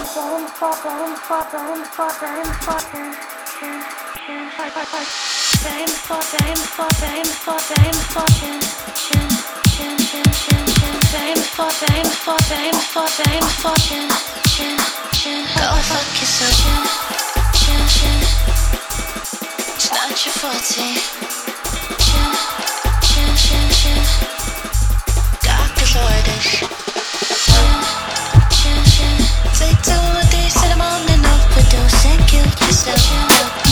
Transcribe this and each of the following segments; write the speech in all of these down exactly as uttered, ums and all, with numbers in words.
fuck yourself. It's not your forte. Got the orders. Take two or three to the morning, overdose and kill yourself.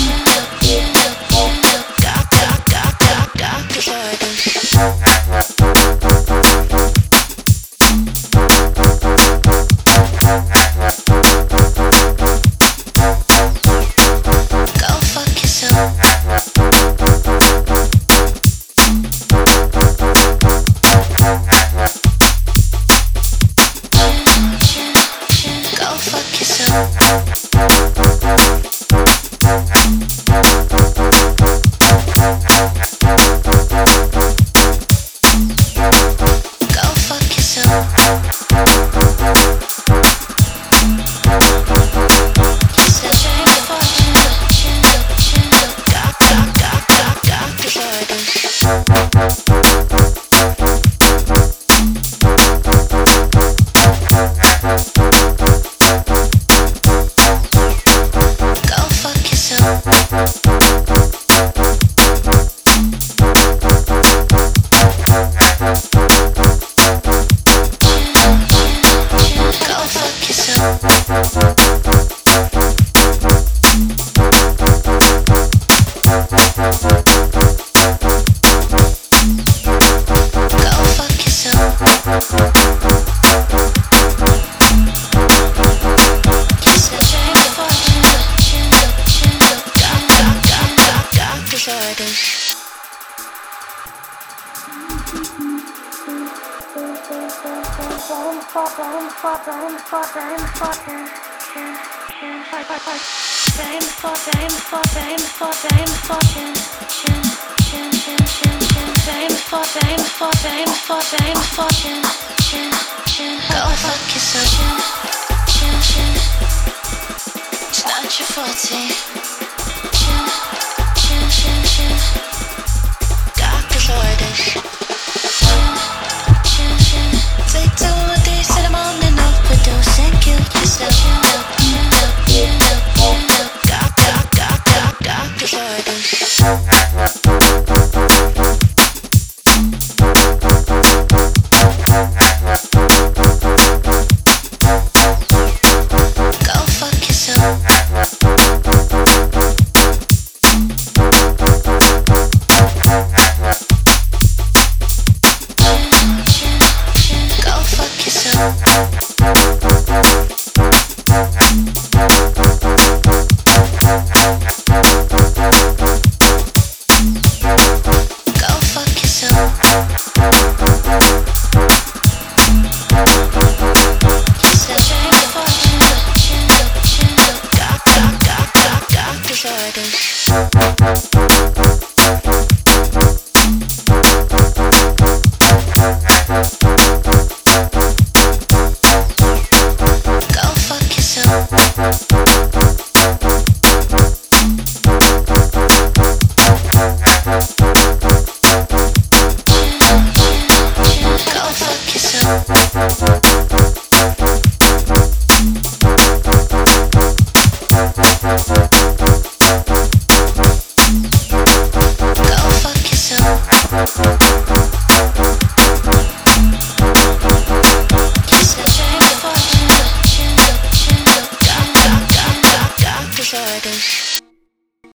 Got, got, got, got, got the orders. Go fuck yourself. Go fuck yourself. Go fuck yourself. Got, got, got, got, got the orders. Go fuck yourself. Go fuck yourself. Go fuck yourself. Got, got, got, got, got the orders. Go fuck yourself. It's not your forte. Got the orders.